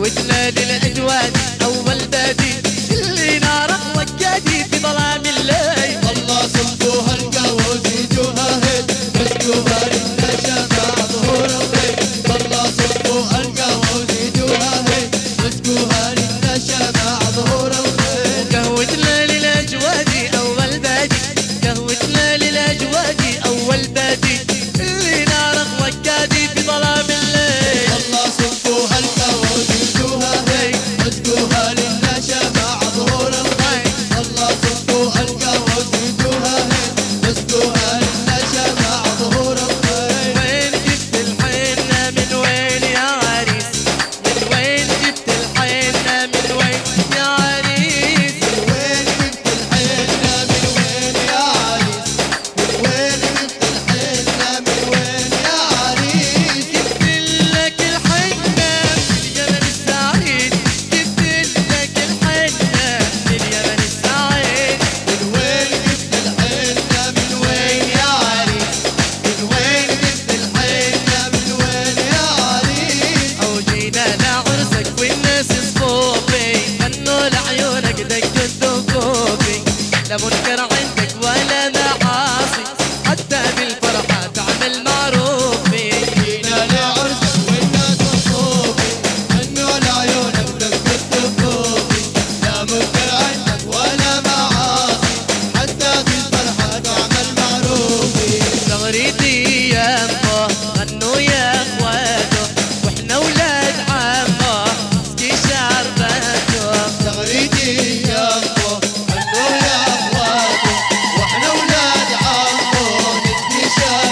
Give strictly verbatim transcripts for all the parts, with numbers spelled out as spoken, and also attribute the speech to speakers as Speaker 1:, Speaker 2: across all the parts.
Speaker 1: قهوتنا للأجواد أول بادي اللي ناره وقادي في ظلام الليل.
Speaker 2: والله صبوها القهوة وزيدوها هيل مسكوها للنشا مع ظهور الخيل. والله صبوها القهوة وزيدوها هيل مسكوها للنشا مع ظهور الخيل.
Speaker 1: قهوتنا للأجواد أول بادي قهوتنا للأجواد أول بادي اللي ناره وقادي في ظلام الليل.
Speaker 2: والله صبوها القهوة وزيدوها هيل مسكوها للنشا مع ظهور الخيل. والله صبوها القهوة وزيدوها هيل مسكوها للنشا مع ظهور الخيل.
Speaker 1: وين جبت الحنة من وين يا عريس من وين جبت الحنة من وين يا عريس.
Speaker 2: وين جبت الحنة من وين يا عريس وين جبت الحنة من وين يا عريس.
Speaker 1: جبت لك الحنة من اليمن السعيد جبت لك الحنة من اليمن السعيد.
Speaker 2: من وين جبت الحنة من وين يا عريس من وين جبت الحنة من وين يا عريس.
Speaker 1: أو جينا لعرسك والناس صفوفي غنوا لعيونك دقوا الثقوفي لا منكر عندك ولا معاصي حتى بالفرحة تعمل معروفي.
Speaker 2: جينا لعرسك والناس صفوفي غنوا لعيونك دقوا الثقوفي لا منكر عندك ولا معاصي حتى في الفرحة تعمل معروفي.
Speaker 1: زغريتي يا أمه غنوا يا أخواته وإحنا ولاد عمه نسقي شربته.
Speaker 2: زغريتي يا أمه غنوا يا أخواته وإحنا ولاد عمه نسقي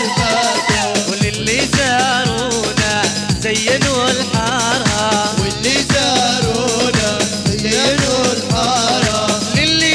Speaker 2: شربته.
Speaker 1: وللي زارونا زينوا الحارة
Speaker 2: واللي زارونا زينوا الحارة.
Speaker 1: للي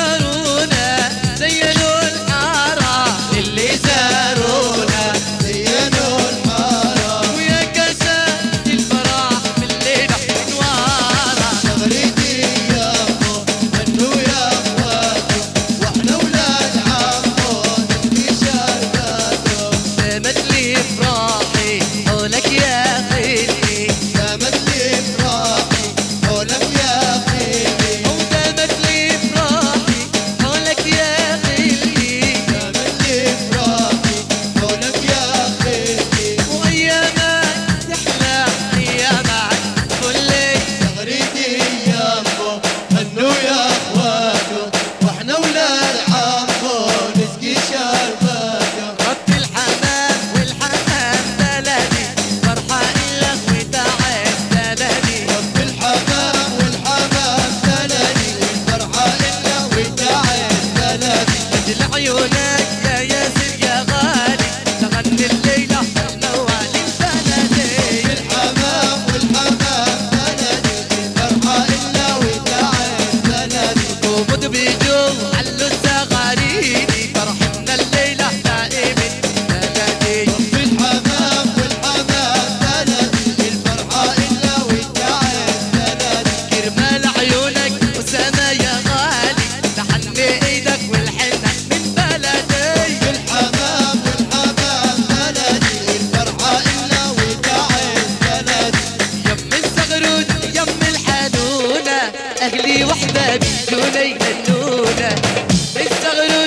Speaker 1: زارونا زينوا الحارة للي زارونا
Speaker 2: زينوا الحارة.
Speaker 1: ويا كاسات الفرح بالليل منوارة.
Speaker 2: زغريتي يا أمه غنوا يا أخواته وإحنا ولاد عمه نسقي شربته.
Speaker 1: دامت لي افراحي حولك يا خيلي
Speaker 2: دامت لي افراحي حولك يا خيلي.
Speaker 1: ودامت لي افراحي حولك يا خيلي
Speaker 2: دامت لي افراحي حولك يا خيلي.
Speaker 1: وايامك تحلى ايامك كلي.
Speaker 2: زغريتي يا أمه غنوا يا أخواته وإحنا ولاد عمه نسقي شربته.
Speaker 1: رب الحمام والحمام بلدي فرحة إلك وتعب بلدي.
Speaker 2: رب الحمام والحمام بلدي والفرحة إلا وتعب بلدي.
Speaker 1: أجل عيونك يا ياسر يا غالي تغني الليلة نوال بلدي.
Speaker 2: الحمام والحمام بلدي الفرحة إلا وتعب بلدي.
Speaker 1: وبد بيجو علو الزغاريدي فرحنا الليلة دائما بلدي.
Speaker 2: رب الحمام والحمام بلدي الفرحة إلا وتعب بلدي.
Speaker 1: كرمال عيونك وسما يا غالي تحني ايدك والحنة من بلدي.
Speaker 2: الحمام والحمام بلدي الفرحة إلا وتعب بلدي.
Speaker 1: يم الزغرود يم الحنونة أهلي وحبابي دوني هنونة. الزغرود